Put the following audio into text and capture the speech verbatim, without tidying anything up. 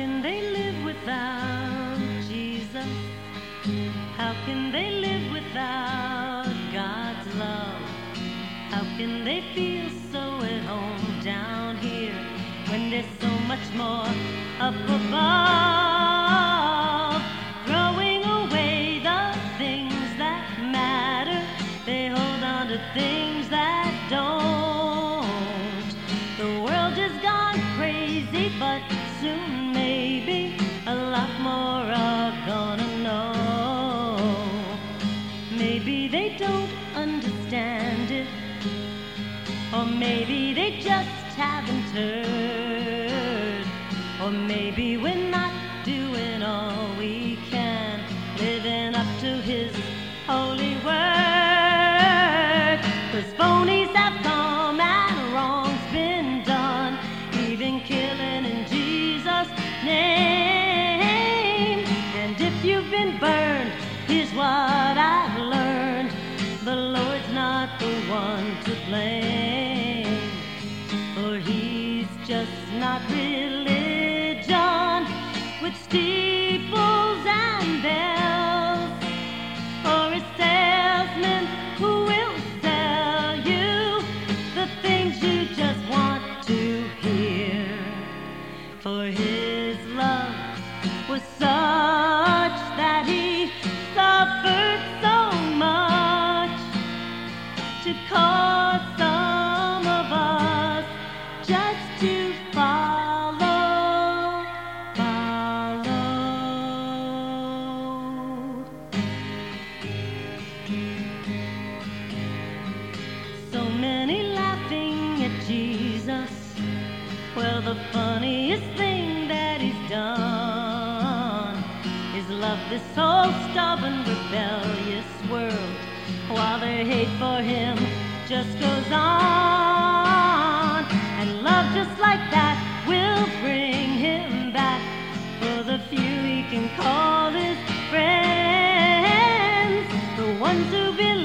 can they live without Jesus? How can they live without God's love? How can they feel so at home down here when there's so much more up above? Throwing away the things that matter, they hold on to things that don't. The world has gone crazy, but soon maybe a lot more are gonna know. Maybe they don't understand it, or maybe they just haven't heard, or maybe we're not doing all we can, living up to His holy word. 'Cause phonies have come and wrong's been done, even killing in Jesus' name. And if you've been burned, here's what I've learned: the Lord's not the one to blame, for He's just not religion with steeples and bells, or a salesman who will sell you the things you just want to hear. For His love was such that He suffered so much to cause some of us just to follow, follow. So many laughing at Jesus. Well, the funniest thing that He's done is love this whole stubborn, rebellious world, while their hate for Him just goes on. And love just like that will bring Him back for the few He can call His friends, the ones who believe